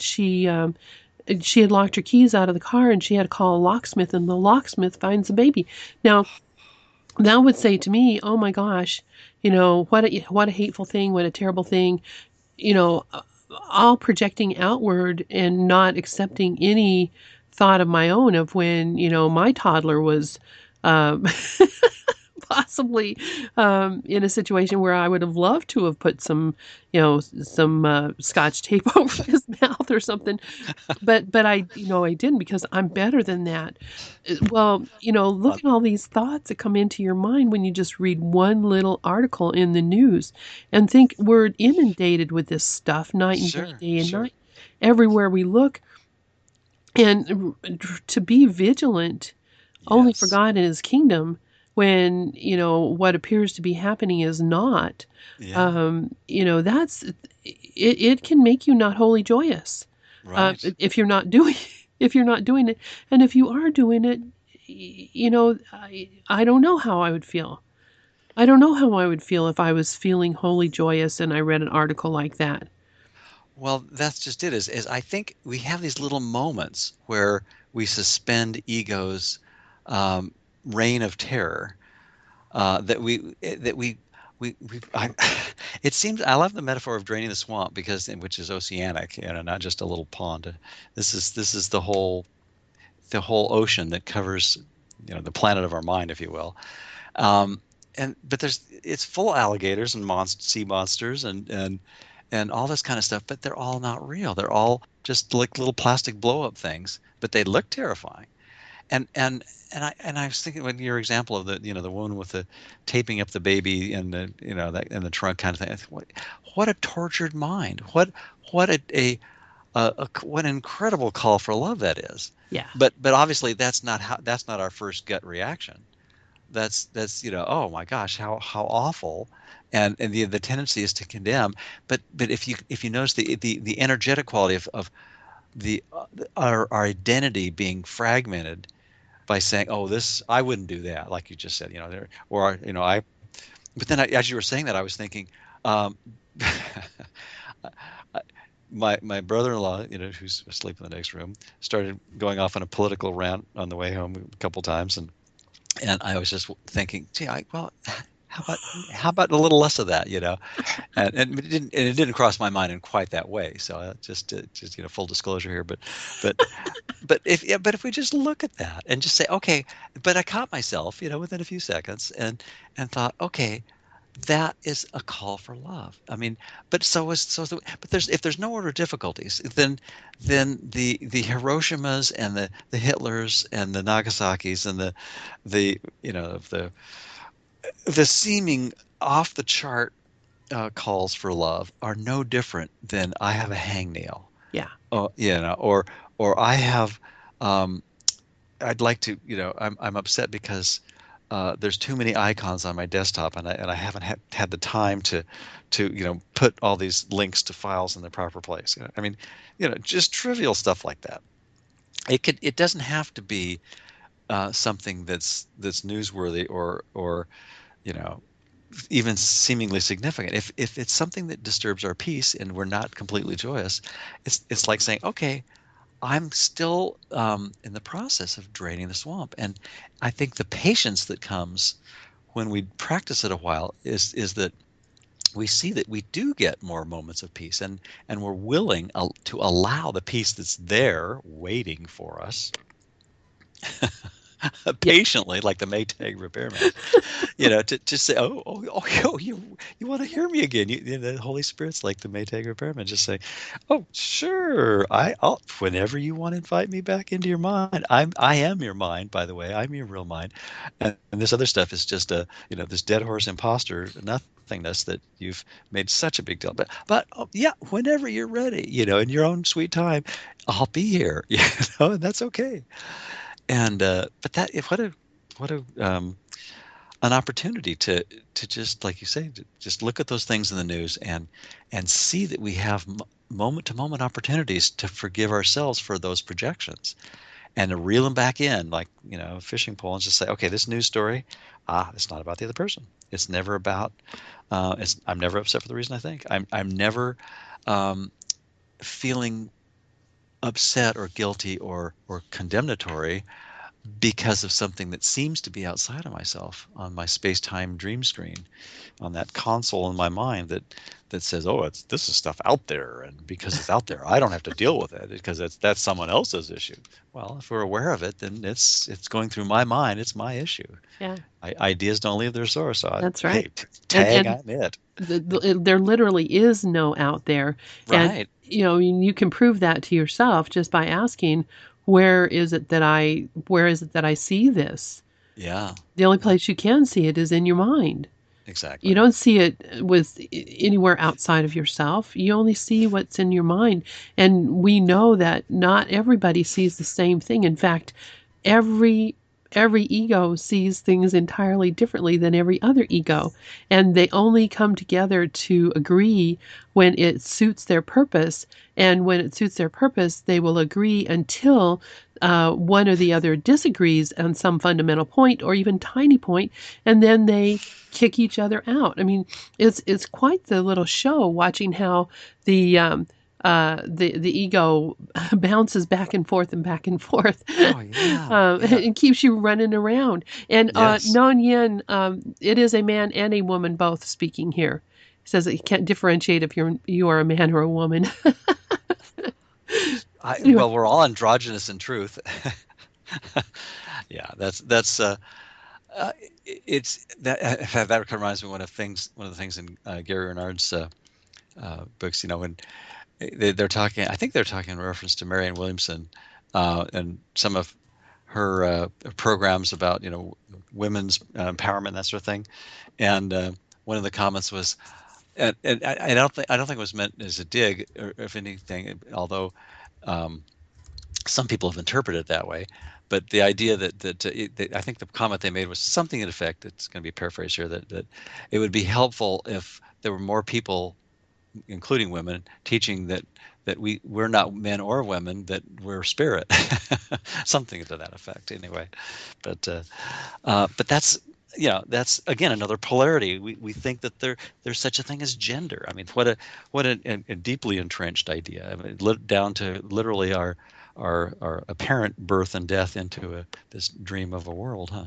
she had locked her keys out of the car and she had to call a locksmith, and the locksmith finds the baby. Now, that would say to me, "Oh my gosh, what a hateful thing, what a terrible thing." You know, all projecting outward and not accepting any thought of my own of when my toddler was um, possibly in a situation where I would have loved to have put some scotch tape over his mouth or something, but I didn't because I'm better than that. Well, look well, at all these thoughts that come into your mind when you just read one little article in the news and think we're inundated with this stuff night and sure. day and Sure. night everywhere we look, and to be vigilant only for Yes. God and his kingdom when what appears to be happening is not, Yeah. that's it can make you not wholly joyous, Right. if you're not doing if you're not doing it. And if you are doing it, I don't know how I would feel. I don't know how I would feel if I was feeling wholly joyous and I read an article like that. Well, that's just it. Is I think we have these little moments where we suspend ego's um, reign of terror, that we it seems I love the metaphor of draining the swamp because which is oceanic, not just a little pond. This is the whole ocean that covers the planet of our mind, if you will. Um, and but it's full of alligators and sea monsters and all this kind of stuff, but they're all not real. They're all just like little plastic blow up things, but they look terrifying. And I was thinking when your example of the woman with the taping up the baby and the that in the trunk kind of thing. I think, what a tortured mind. What what an incredible call for love that is. Yeah. But obviously that's not our first gut reaction. That's oh my gosh, how awful. And the tendency is to condemn. But if you notice the energetic quality of the our identity being fragmented by saying, "Oh, this I wouldn't do that," like you just said, there, or I. But then, as you were saying that, I was thinking, um, my brother-in-law, who's asleep in the next room, started going off on a political rant on the way home a couple times, and I was just thinking, gee, well, how about a little less of that, and it didn't cross my mind in quite that way. So just full disclosure here, but but if we just look at that and just say, okay, but I caught myself, within a few seconds and thought, okay, that is a call for love. I mean, but but if there's no order of difficulties, then the Hiroshimas and the Hitlers and the Nagasaki's and the the seeming off the chart calls for love are no different than I have a hangnail, Yeah. or I have um, I'd like to, I'm upset because there's too many icons on my desktop, and I haven't had the time to put all these links to files in the proper place. I mean, just trivial stuff like that. It doesn't have to be something that's newsworthy or you know even seemingly significant. If it's something that disturbs our peace and we're not completely joyous, it's like saying, okay, I'm still in the process of draining the swamp. And I think the patience that comes when we practice it a while is that we see that we do get more moments of peace, and we're willing to allow the peace that's there waiting for us Yeah. patiently, like the Maytag repairman, to just say, oh, you want to hear me again? The Holy Spirit's like the Maytag repairman, just say, oh, sure, I'll whenever you want to invite me back into your mind. I am your mind, by the way. I'm your real mind, and this other stuff is just this dead horse imposter nothingness that you've made such a big deal. But oh, yeah, whenever you're ready, in your own sweet time, I'll be here. And that's okay. And but that if what a an opportunity to just like you say, to just look at those things in the news and see that we have moment to moment opportunities to forgive ourselves for those projections and to reel them back in like a fishing pole and just say, okay, this news story, it's not about the other person. It's never about I'm never upset for the reason I think. I'm never um, feeling upset or guilty or condemnatory because of something that seems to be outside of myself on my space-time dream screen, on that console in my mind that says, "Oh, this is stuff out there, and because it's out there, I don't have to deal with it because that's someone else's issue." Well, if we're aware of it, then it's going through my mind. It's my issue. Yeah. Ideas don't leave their source. So That's right. hey, tag, And I'm it. there literally is no out there. And Right. you can prove that to yourself just by asking, where is it that I see this? Yeah. The only Yeah. place you can see it is in your mind. You Exactly. don't see it with anywhere outside of yourself. You only see what's in your mind. And we know that not everybody sees the same thing. In fact, every every ego sees things entirely differently than every other ego, and they only come together to agree when it suits their purpose. And when it suits their purpose, they will agree until one or the other disagrees on some fundamental point or even tiny point, and then they kick each other out. I mean, it's quite the little show watching how the the ego bounces back and forth and back and forth. Oh yeah. Yeah. It keeps you running around. And Yes. Non Yin, it is a man and a woman both speaking here. He says that he can't differentiate if you are a man or a woman. Anyway, Well, we're all androgynous in truth. Yeah, that's uh, it's that in fact, that reminds me of one of the things in Gary Renard's books. When they're talking, I think they're talking in reference to Marianne Williamson and some of her programs about women's empowerment, that sort of thing. And one of the comments was, and I don't think it was meant as a dig, or if anything, although um, some people have interpreted it that way. But the idea that I think the comment they made was something in effect. It's going to be paraphrased here, that it would be helpful if there were more people, including women, teaching that we're not men or women, that we're spirit, something to that effect. Anyway, but that's again another polarity. We think that there's such a thing as gender. I mean, what a deeply entrenched idea. I mean, down to literally our apparent birth and death into this dream of a world, huh?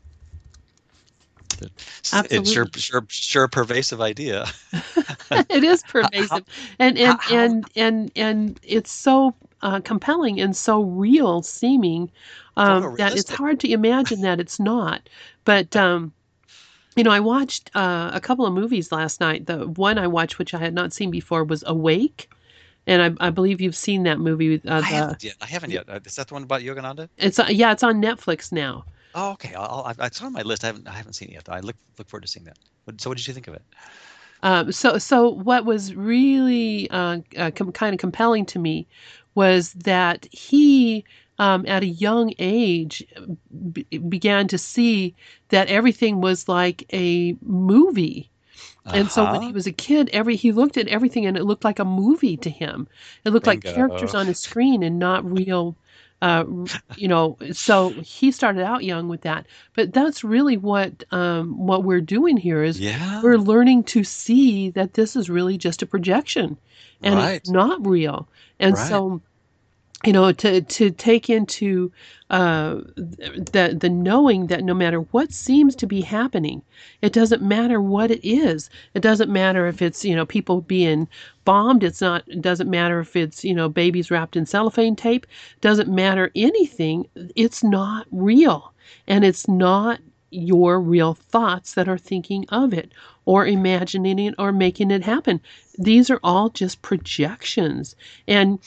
It's absolutely. sure a pervasive idea. It is How, pervasive, and how, and how, and and and it's so compelling and so real seeming that it's photorealistic. hard to imagine that it's not. But I watched a couple of movies last night. The one I watched, which I had not seen before, was Awake, and I believe you've seen that movie. I haven't yet. I haven't yet. Is that the one about Yogananda? Yeah, it's on Netflix now. Oh, okay. It's on my list. I haven't seen it yet. I look forward to seeing that. So, what did you think of it? So what was really kind of compelling to me was that he at a young age began to see that everything was like a movie. And so when he Uh-huh. was a kid, he looked at everything and it looked like a movie to him. It looked like characters Bingo. on a screen and not real, uh, so he started out young with that. But that's really what we're doing here is we're Yeah. learning to see that this is really just a projection and it's Right. not real. And Right. so to take into the knowing that no matter what seems to be happening, it doesn't matter what it is. It doesn't matter if it's people being bombed. It doesn't matter if it's babies wrapped in cellophane tape. It doesn't matter anything. It's not real, and it's not your real thoughts that are thinking of it or imagining it or making it happen. These are all just projections. And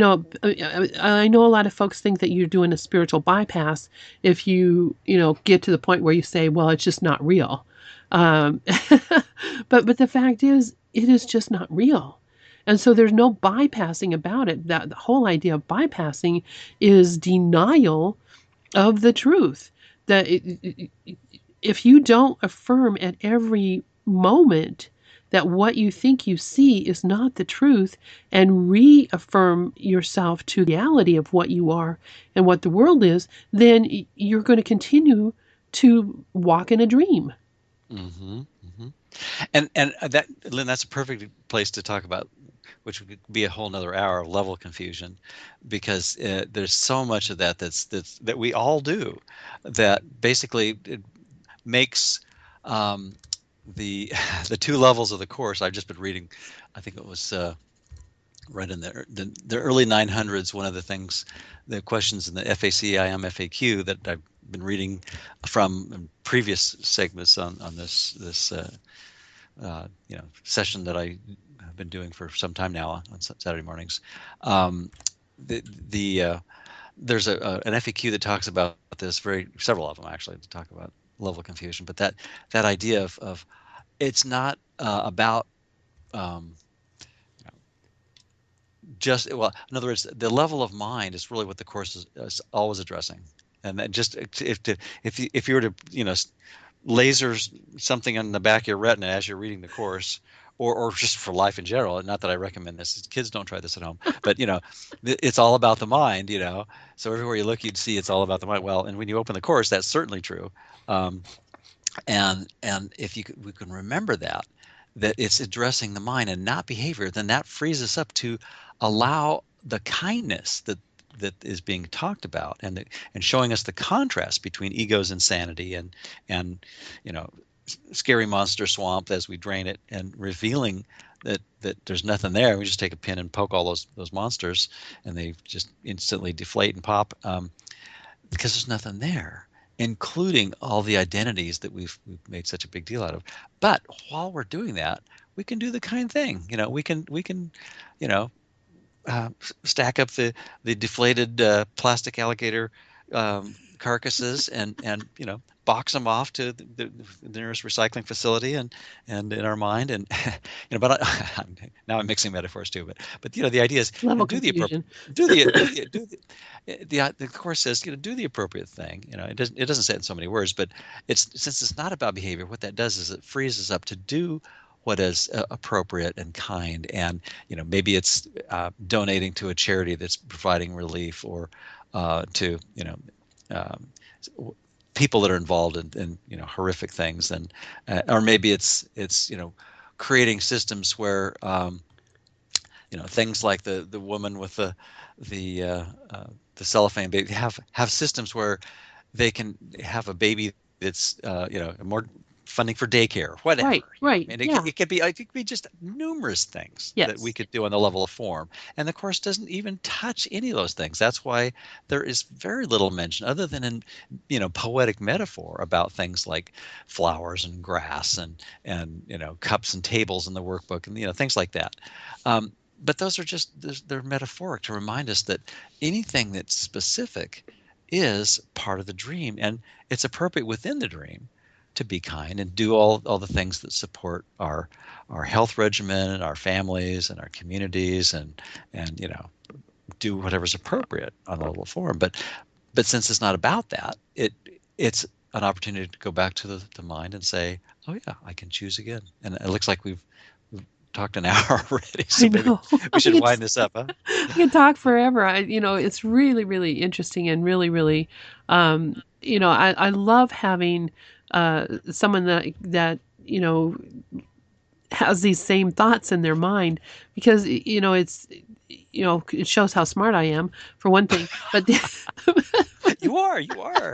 I know a lot of folks think that you're doing a spiritual bypass if get to the point where you say, well, it's just not real. Um, but the fact is, it is just not real. And so there's no bypassing about it. That the whole idea of bypassing is denial of the truth. That if you don't affirm at every moment that what you think you see is not the truth and reaffirm yourself to the reality of what you are and what the world is, then you're going to continue to walk in a dream. Mm-hmm. Mm-hmm. And that, Lynn, that's a perfect place to talk about, which would be a whole nother hour of level confusion, because there's so much of that we all do, that basically it makes um, the the two levels of the course. I've just been reading, I think it was right in the early 900s. One of the things, the questions in the FACIM FAQ that I've been reading from in previous segments on this session that I have been doing for some time now on Saturday mornings. Um, the There's an FAQ that talks about this, several of them actually, to talk about level confusion, but that idea of it's not about um, just, well, in other words, the level of mind is really what the course is always addressing. And that just if you were to laser something on the back of your retina as you're reading the course, or just for life in general, and not that I recommend this, kids don't try this at home, but it's all about the mind, so everywhere you look you'd see it's all about the mind. Well, and when you open the course, that's certainly true. um, and if we can remember that it's addressing the mind and not behavior, then that frees us up to allow the kindness that is being talked about, and showing us the contrast between ego's insanity and you know scary monster swamp as we drain it, and revealing that there's nothing there. We just take a pin and poke all those monsters, and they just instantly deflate and pop, because there's nothing there, including all the identities that we've made such a big deal out of. But while we're doing that, we can do the kind thing. We can you know stack up the deflated plastic alligator carcasses, and box them off to the nearest recycling facility, and in our mind, and but now I'm mixing metaphors too, but the idea is, Level do the appropriate, confusion. the course says, do the appropriate thing. It doesn't say it in so many words, but since it's not about behavior, what that does is it frees us up to do what is appropriate and kind. And maybe it's donating to a charity that's providing relief, or to um, people that are involved in horrific things, and or maybe it's creating systems where things like the woman with the uh, uh, the cellophane baby have systems where they can have a baby that's more funding for daycare, whatever. Right, right. And Yeah. it could be just numerous things that we Yes. could do on the level of form, and the course doesn't even touch any of those things. That's why there is very little mention, other than in poetic metaphor, about things like flowers and grass, and cups and tables in the workbook, and things like that. um, but those are just, they're metaphoric to remind us that anything that's specific is part of the dream, and it's appropriate within the dream to be kind and do all the things that support our health regimen and our families and our communities, and do whatever's appropriate on the little forum. But since it's not about that, it's an opportunity to go back to the mind and say, oh yeah, I can choose again. And it looks like we've talked an hour already, so I maybe know. we should wind this up, huh? I can talk forever. It's really, really interesting and really, really, I love having someone that has these same thoughts in their mind because it shows how smart I am for one thing, but You are.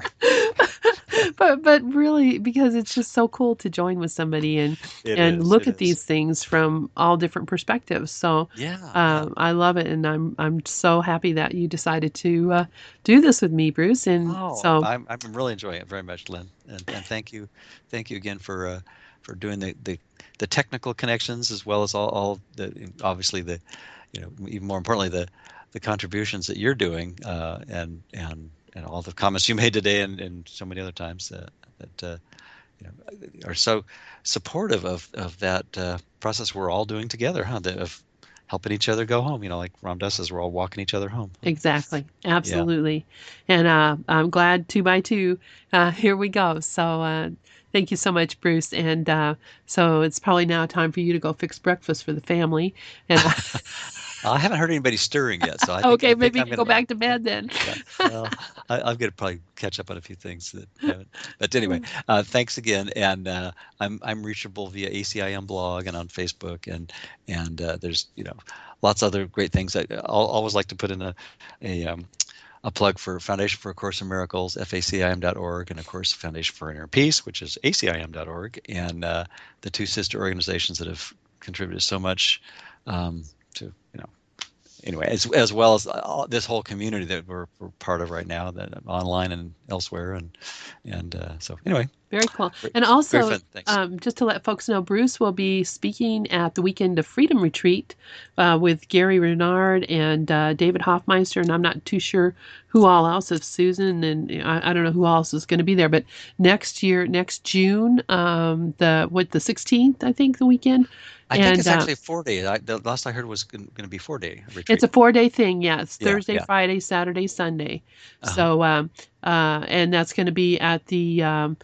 but really because it's just so cool to join with somebody and It and is. look It at is. these things from all different perspectives. So Yeah. I love it, and I'm so happy that you decided to do this with me, Bruce. And Oh, so I'm really enjoying it very much, Lynn, and thank you again for doing the technical connections as well as all the obviously the even more importantly the contributions that you're doing and all the comments you made today and so many other times that are so supportive of that process we're all doing together, huh? Of helping each other go home, like Ram Dass says, we're all walking each other home. exactly, Yeah. absolutely, and I'm glad 2 by 2. Here we go. So thank you so much, Bruce. And so it's probably now time for you to go fix breakfast for the family. And I haven't heard anybody stirring yet, so okay, I think maybe you I'm can go gonna. back to bed then. Yeah, well, I'm gonna probably catch up on a few things that haven't. But anyway, thanks again, and I'm reachable via ACIM blog and on Facebook, and there's lots of other great things. I'll always like to put in a plug for Foundation for A Course in Miracles, FACIM.org, and of course Foundation for Inner Peace, which is ACIM.org, and the two sister organizations that have contributed so much to anyway, as well as this whole community that we're part of right now, that online and elsewhere, and so anyway, Very cool. very, And very also, fun. Thanks. just to let folks know, Bruce will be speaking at the Weekend of Freedom Retreat with Gary Renard and David Hoffmeister, and I'm not too sure who all else, if Susan, and I don't know who else is going to be there. But next June, the 16th, I think, the weekend. I think And it's actually 4 days. The last I heard was going to be 4 day it's retreat. a 4-day thing. Yeah, it's Yeah, Thursday, yeah. Friday, Saturday, Sunday. Uh-huh. So, and that's going to be at the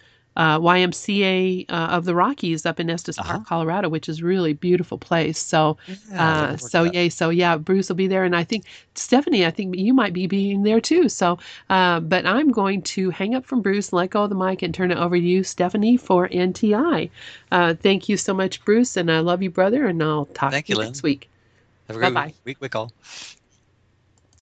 YMCA of the Rockies up in Estes Park, Uh-huh. Colorado, which is a really beautiful place. So, Yeah, looking forward to that. yay. So, yeah, Bruce will be there. And I think, Stephanie, I think you might be being there too. So, but I'm going to hang up from Bruce, let go of the mic, and turn it over to you, Stephanie, for NTI. Thank you so much, Bruce. And I love you, brother. And I'll talk to Thank you, you Lynn. next week. Have a Bye great bye. week, all.